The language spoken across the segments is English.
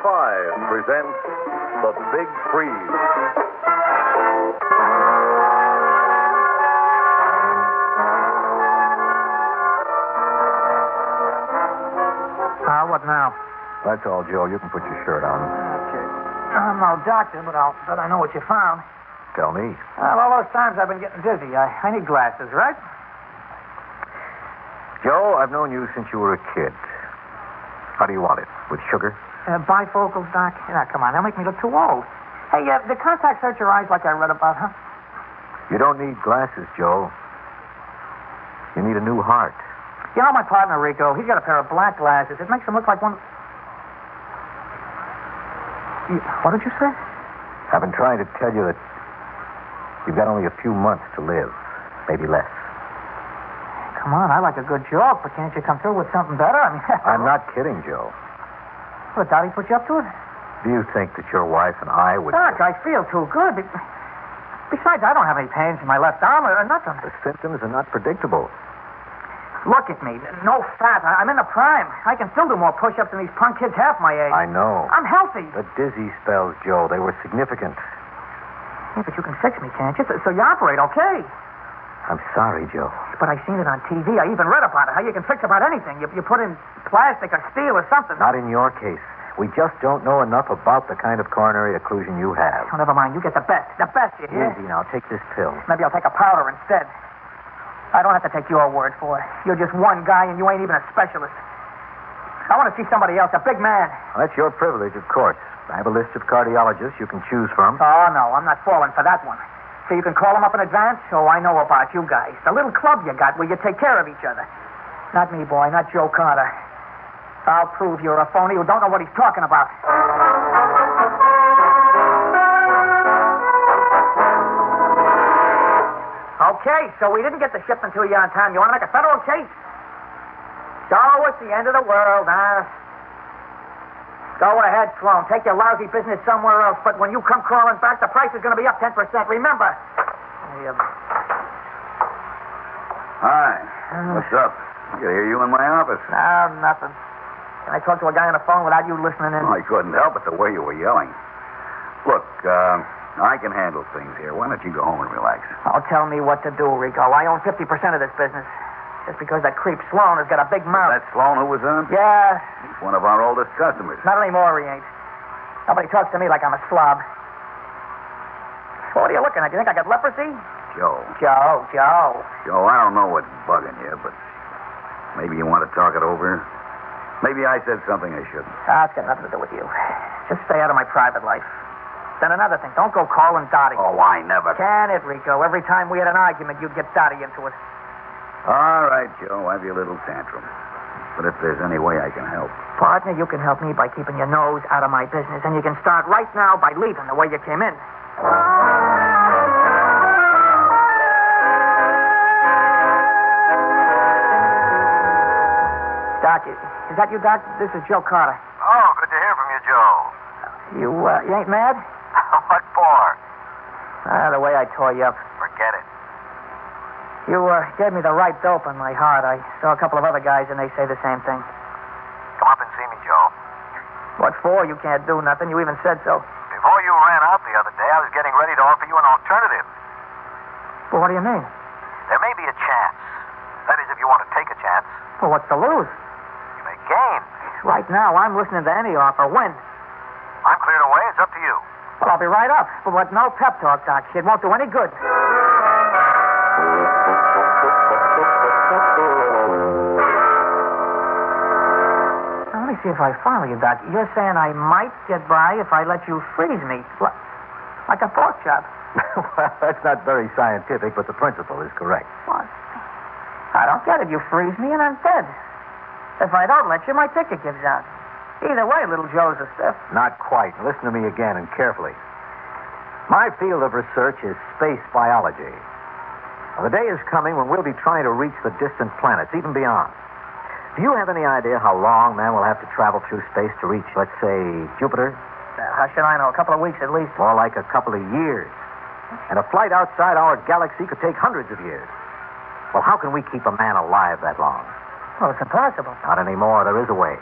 5 presents The Big Freeze. What now? That's all, Joe. You can put your shirt on. Okay. I'm no doctor, but I'll bet I know what you found. Tell me. Well, all those times I've been getting dizzy. I need glasses, right? Joe, I've known you since you were a kid. How do you want it? With sugar? Bifocals, Doc? Yeah, come on. They'll make me look too old. Hey, the contacts hurt your eyes like I read about, huh? You don't need glasses, Joe. You need a new heart. You know my partner, Rico? He's got a pair of black glasses. It makes him look like one... What did you say? I've been trying to tell you that you've got only a few months to live. Maybe less. Come on, I like a good joke, but can't you come through with something better? I mean... I'm not kidding, Joe. What, Dottie put you up to it? Do you think that your wife and I would... Doc, I feel too good. Besides, I don't have any pains in my left arm or nothing. The symptoms are not predictable. Look at me. No fat. I'm in the prime. I can still do more push-ups than these punk kids half my age. I know. I'm healthy. The dizzy spells, Joe, they were significant. Yeah, but you can fix me, can't you? So you operate, okay? I'm sorry, Joe. But I seen it on TV. I even read about it, how you can fix about anything. You put in plastic or steel or something. Not in your case. We just don't know enough about the kind of coronary occlusion you have. Oh, never mind. You get the best. The best, you hear? Easy now. Take this pill. Maybe I'll take a powder instead. I don't have to take your word for it. You're just one guy and you ain't even a specialist. I want to see somebody else, a big man. Well, that's your privilege, of course. I have a list of cardiologists you can choose from. Oh, no, I'm not falling for that one. So you can call them up in advance? Oh, I know about you guys. The little club you got where you take care of each other. Not me, boy, not Joe Carter. I'll prove you're a phony who don't know what he's talking about. Okay, so we didn't get the shipment to you on time. You want to make a federal case? So it's the end of the world, huh? Go ahead, Sloan. Take your lousy business somewhere else. But when you come crawling back, the price is going to be up 10%. Remember. Hi. What's up? I could hear you in my office. No, nothing. Can I talk to a guy on the phone without you listening in? I couldn't help it the way you were yelling. Look, I can handle things here. Why don't you go home and relax? Oh, tell me what to do, Rico. I own 50% of this business. Just because that creep Sloan has got a big mouth. That Sloan who was on? Yeah. He's one of our oldest customers. Not anymore, he ain't. Nobody talks to me like I'm a slob. Well, what are you looking at? You think I got leprosy? Joe. Joe. Joe, I don't know what's bugging you, but maybe you want to talk it over. Maybe I said something I shouldn't. It's got nothing to do with you. Just stay out of my private life. Then another thing, don't go calling Dottie. Oh, I never... Can it, Rico? Every time we had an argument, you'd get Dottie into it. All right, Joe, have your little tantrum. But if there's any way I can help... Partner, you can help me by keeping your nose out of my business, and you can start right now by leaving the way you came in. Doc, is that you, Doc? This is Joe Carter. Oh, good to hear from you, Joe. You ain't mad? What for? The way I tore you up. Forget it. You gave me the right dope on my heart. I saw a couple of other guys, and they say the same thing. Come up and see me, Joe. What for? You can't do nothing. You even said so. Before you ran out the other day, I was getting ready to offer you an alternative. Well, what do you mean? There may be a chance. That is, if you want to take a chance. Well, what's to lose? You may gain. Right now, I'm listening to any offer. When? I'm cleared away. It's up to you. Well, I'll be right up. But no pep talk, Doc. It won't do any good. Now, let me see if I follow you, Doc. You're saying I might get by if I let you freeze me. Like a pork chop. Well, that's not very scientific, but the principle is correct. What? I don't get it. You freeze me and I'm dead. If I don't let you, my ticket gives out. Either way, little Joe's a stiff. Not quite. Listen to me again and carefully. My field of research is space biology. Well, the day is coming when we'll be trying to reach the distant planets, even beyond. Do you have any idea how long man will have to travel through space to reach, let's say, Jupiter? How should I know? A couple of weeks at least. More like a couple of years. And a flight outside our galaxy could take hundreds of years. Well, how can we keep a man alive that long? Well, it's impossible. Not anymore. There is a way.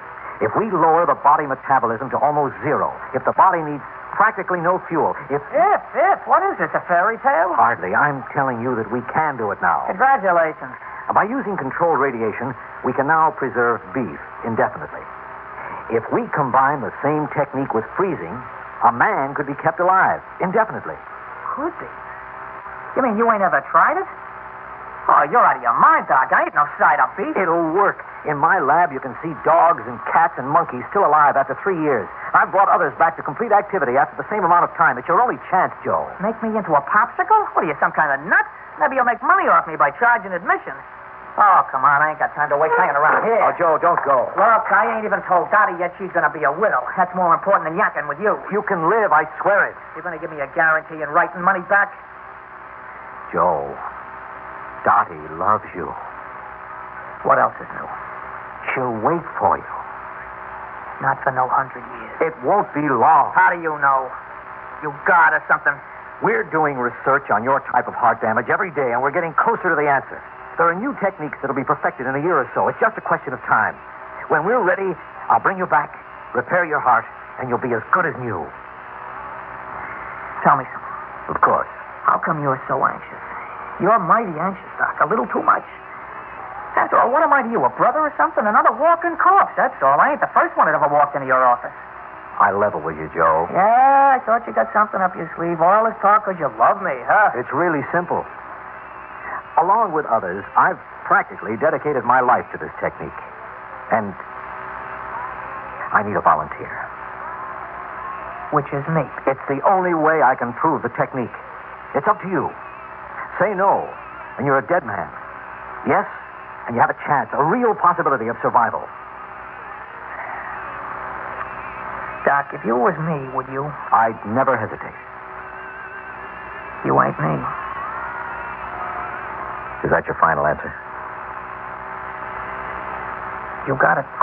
If we lower the body metabolism to almost zero, if the body needs practically no fuel, If? What is this, a fairy tale? Hardly. I'm telling you that we can do it now. Congratulations. By using controlled radiation, we can now preserve beef indefinitely. If we combine the same technique with freezing, a man could be kept alive indefinitely. Could be. You mean you ain't ever tried it? Oh, you're out of your mind, Doc. I ain't no side-up beef. It'll work. In my lab, you can see dogs and cats and monkeys still alive after 3 years. I've brought others back to complete activity after the same amount of time. It's your only chance, Joe. Make me into a popsicle? What are you, some kind of nut? Maybe you'll make money off me by charging admission. Oh, come on. I ain't got time to waste hanging around here. Oh, Joe, don't go. Look, I ain't even told Dottie yet she's going to be a widow. That's more important than yakking with you. You can live, I swear it. You're going to give me a guarantee in writing money back? Joe, Dottie loves you. What else is new? She'll wait for you. Not for no 100 years. It won't be long. How do you know? You God or something? We're doing research on your type of heart damage every day, and we're getting closer to the answer. There are new techniques that'll be perfected in a year or so. It's just a question of time. When we're ready, I'll bring you back, repair your heart, and you'll be as good as new. Tell me something. Of course. How come you're so anxious? You're mighty anxious, Doc. A little too much. After all, what am I to you, a brother or something? Another walking corpse, that's all. I ain't the first one that ever walked into your office. I level with you, Joe. Yeah, I thought you got something up your sleeve. All this talk because you love me, huh? It's really simple. Along with others, I've practically dedicated my life to this technique. And I need a volunteer. Which is me. It's the only way I can prove the technique. It's up to you. Say no, and you're a dead man. Yes, and you have a chance, a real possibility of survival. Doc, if you was me, would you? I'd never hesitate. You ain't me. Is that your final answer? You got it.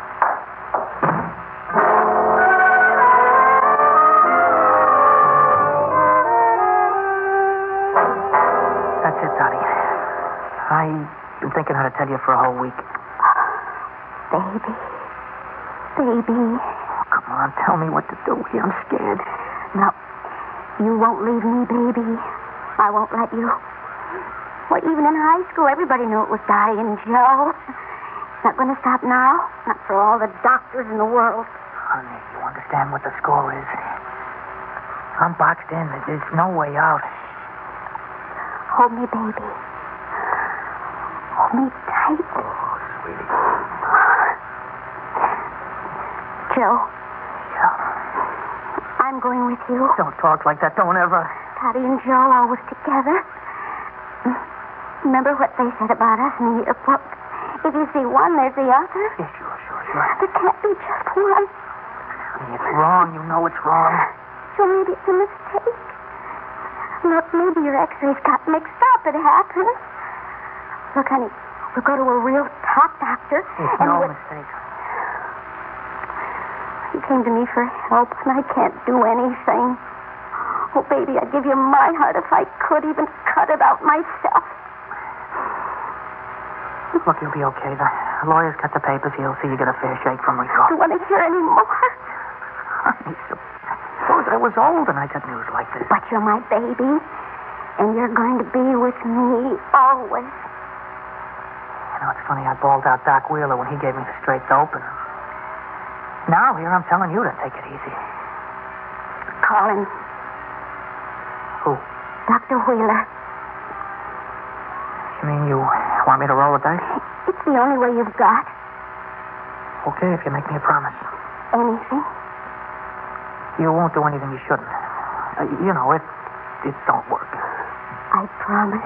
That's it, Dottie. I've been thinking how to tell you for a whole week. Baby. Baby. Come on, tell me what to do here. I'm scared. No, you won't leave me, baby. I won't let you. Well, even in high school, everybody knew it was Dottie and Joe. Not going to stop now. Not for all the doctors in the world. Honey, you understand what the score is. I'm boxed in. There's no way out. Hold me, baby. Hold me tight. Oh, sweetie. Joe, Yeah. I'm going with you. Don't talk like that. Don't ever. Dottie and Joe always together. Remember what they said about us in the yearbook? If you see one, there's the other. Yeah, sure. There can't be just one. Honey, it's wrong. You know it's wrong. So maybe it's a mistake. Look, maybe your x-rays got mixed up. It happens. Look, honey, we'll go to a real top doctor. It's and no we'll- mistake. You came to me for help, and I can't do anything. Oh, baby, I'd give you my heart if I could even cut it out myself. Look, you'll be okay. The lawyer's got the papers. He'll see you get a fair shake from I Rico. don't want to hear any more. Honey, suppose I was old and I got news like this. But you're my baby, and you're going to be with me always. You know, it's funny. I bawled out Doc Wheeler when he gave me the straight dope. And now here I'm telling you to take it easy. Call him. Who? Dr. Wheeler. You mean you want me to roll the dice? It's the only way you've got. Okay, if you make me a promise. Anything? You won't do anything you shouldn't. You know, it don't work. I promise.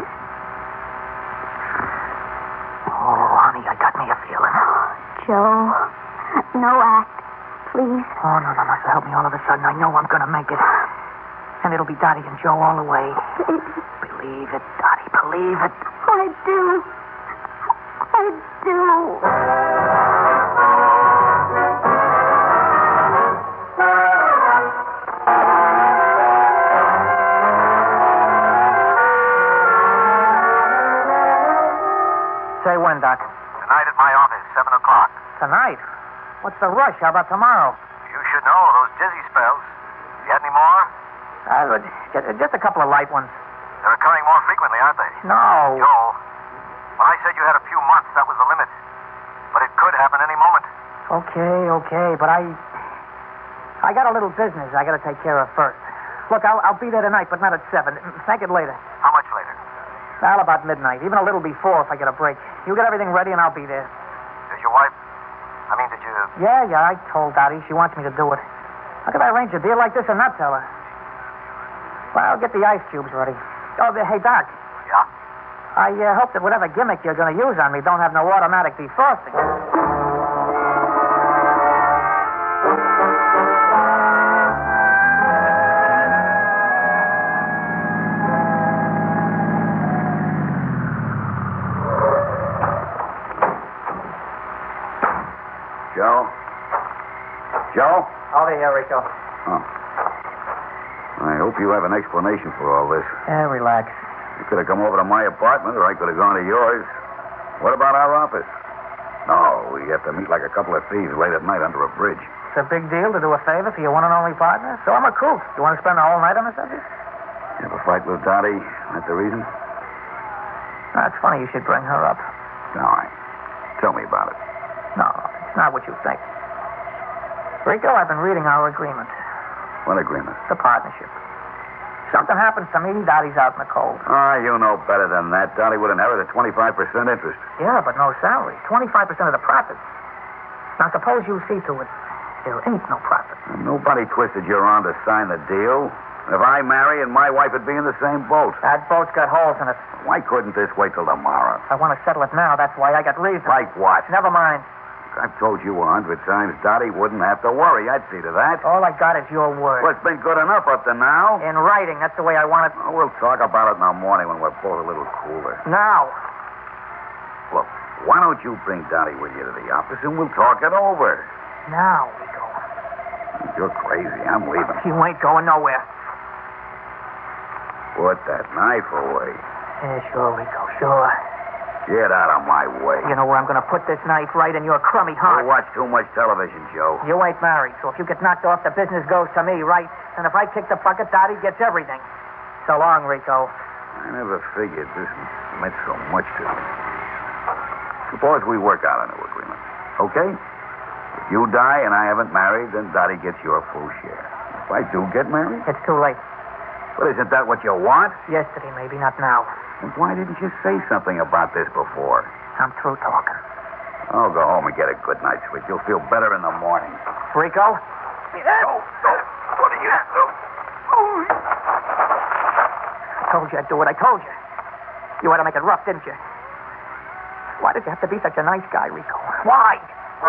Oh, honey, I got me a feeling. Joe, no act, please. Oh, no. So help me all of a sudden. I know I'm going to make it. And it'll be Dottie and Joe all the way. Baby. Believe it, Dottie. Believe it. I do. I do. Say when, Doc? Tonight at my office, 7 o'clock. Tonight? What's the rush? How about tomorrow? You should know those dizzy spells. You had any more? Just a couple of light ones. They're occurring more frequently, aren't they? No. Joel, when I said you had a few months, that was the limit. But it could happen any moment. Okay, but I got a little business I got to take care of first. Look, I'll be there tonight, but not at 7. Make it later. How much later? Well, about midnight, even a little before if I get a break. You get everything ready and I'll be there. Did your wife... did you... Yeah, I told Dottie. She wants me to do it. How could I arrange a deal like this and not tell her? Well, get the ice cubes ready. Oh, hey, Doc. Yeah? I hope that whatever gimmick you're going to use on me don't have no automatic defrosting. Joe? Over here, Rico. Oh. I hope you have an explanation for all this. Yeah, relax. You could have come over to my apartment, or I could have gone to yours. What about our office? No, we have to meet like a couple of thieves late at night under a bridge. It's a big deal to do a favor for your one and only partner. So I'm a kook. You want to spend the whole night on the subject? You have a fight with Dottie? That's the reason? It's funny you should bring her up. All right. Tell me about it. No, it's not what you think. Rico, I've been reading our agreement. What agreement? The partnership. Something happens to me, Dottie's out in the cold. You know better than that. Dottie would inherit a 25% interest. Yeah, but no salary. 25% of the profits. Now, suppose you see to it there ain't no profit. Nobody twisted your arm to sign the deal. If I marry and my wife would be in the same boat. That boat's got holes in it. Why couldn't this wait till tomorrow? I want to settle it now. That's why I got reason. Like what? Never mind. I've told you 100 times Dottie wouldn't have to worry. I'd see to that. All I got is your word. Well, it's been good enough up to now. In writing, that's the way I want it. We'll talk about it in the morning when we're both a little cooler. Now. Look, why don't you bring Dottie with you to the office and we'll talk it over? Now, Rico. You're crazy. I'm leaving. You ain't going nowhere. Put that knife away. Yeah, sure, Rico, sure. Get out of my way. You know where I'm going to put this knife? Right in your crummy heart. You watch too much television, Joe. You ain't married, so if you get knocked off, the business goes to me, right? And if I kick the bucket, Dottie gets everything. So long, Rico. I never figured this meant so much to me. Suppose we work out a new agreement, okay? If you die and I haven't married, then Dottie gets your full share. If I do get married? It's too late. But isn't that what you want? Yesterday, maybe, not now. And why didn't you say something about this before? I'm through talking. I'll go home and get a good night's sleep. You'll feel better in the morning. Rico? No. What are you doing? I told you I'd do it. I told you. You had to make it rough, didn't you? Why did you have to be such a nice guy, Rico? Why?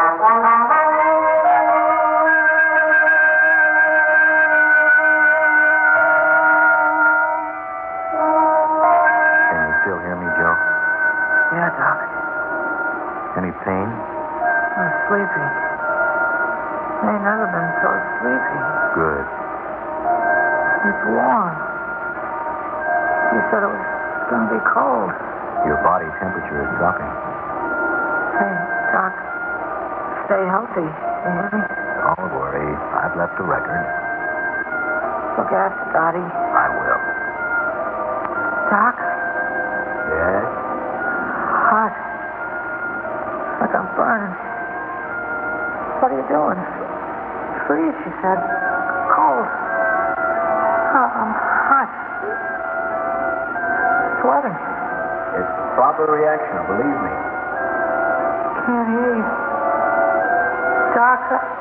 Yeah, Doc. Any pain? I'm sleepy. I ain't never been so sleepy. Good. It's warm. You said it was going to be cold. Your body temperature is dropping. Hey, Doc, stay healthy. You hear me? Don't worry. I've left a record. Look after Dottie. I will. Doc? Yes? Hot. Like I'm burning. What are you doing? Freeze, she said. Cold. I'm hot. Sweating. It's proper reaction, believe me. Can't hear you. Doc,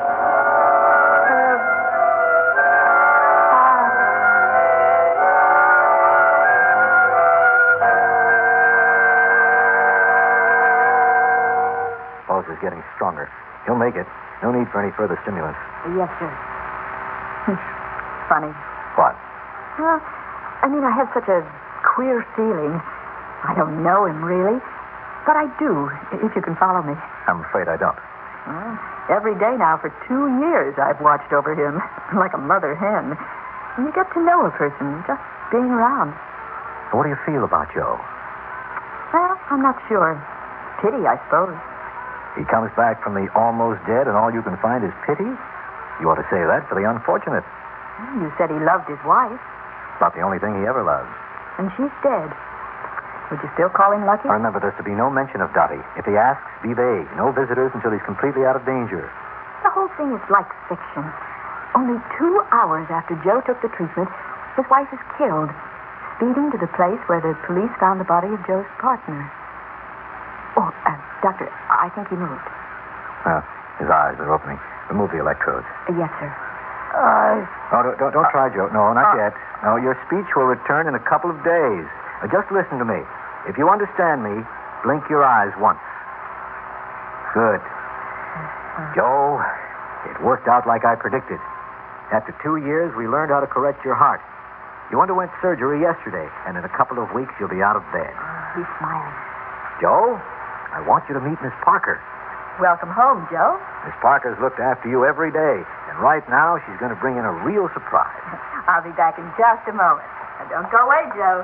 Pulse is getting stronger. He'll make it. No need for any further stimulants. Yes, sir. Funny. What? Well, I have such a queer feeling. I don't know him, really. But I do, if you can follow me. I'm afraid I don't. Well, every day now for 2 years I've watched over him, like a mother hen. And you get to know a person just being around. What do you feel about Joe? Well, I'm not sure. Pity, I suppose. He comes back from the almost dead, and all you can find is pity? You ought to say that for the unfortunate. You said he loved his wife, About the only thing he ever loved. and she's dead. Would you still call him lucky? Remember, there's to be no mention of Dottie. If he asks, be vague. No visitors until he's completely out of danger. The whole thing is like fiction. Only 2 hours after Joe took the treatment, his wife is killed, speeding to the place where the police found the body of Joe's partner. Oh, Doctor, I think he moved. His eyes are opening. Remove the electrodes. Yes, sir. Oh, don't try, Joe. No, not yet. No, your speech will return in a couple of days. Just listen to me. If you understand me, blink your eyes once. Good. Joe, it worked out like I predicted. After 2 years, we learned how to correct your heart. You underwent surgery yesterday, and in a couple of weeks, you'll be out of bed. He's smiling. Joe, I want you to meet Miss Parker. Welcome home, Joe. Miss Parker's looked after you every day, and right now, she's going to bring in a real surprise. I'll be back in just a moment. Now, don't go away, Joe.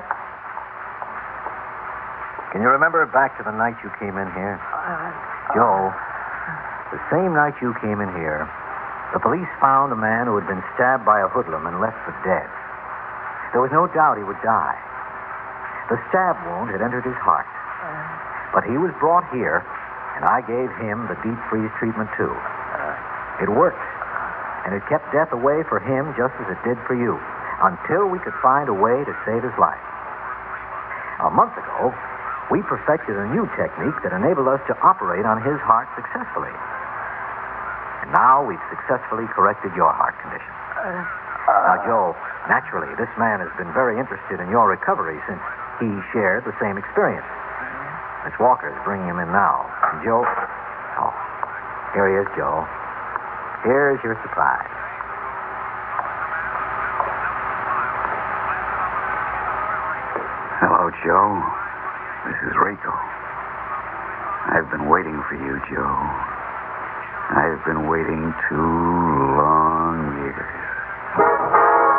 Can you remember back to the night you came in here? Joe, the same night you came in here, the police found a man who had been stabbed by a hoodlum and left for dead. There was no doubt he would die. The stab wound had entered his heart. But he was brought here, and I gave him the deep freeze treatment, too. It worked, and it kept death away for him just as it did for you, until we could find a way to save his life. A month ago, we perfected a new technique that enabled us to operate on his heart successfully. And now we've successfully corrected your heart condition. Now, Joe, naturally, this man has been very interested in your recovery since he shared the same experience. Miss Walker's bringing him in now. And Joe... Oh, here he is, Joe. Here's your surprise. Hello, Joe. This is Rico. I've been waiting for you, Joe. I've been waiting 2 long years.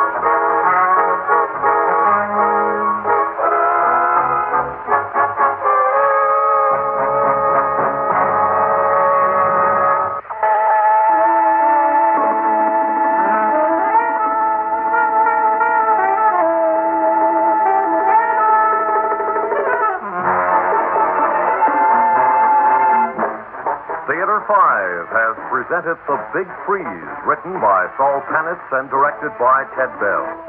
Theater 5 has presented The Big Freeze, written by Saul Panitz and directed by Ted Bell.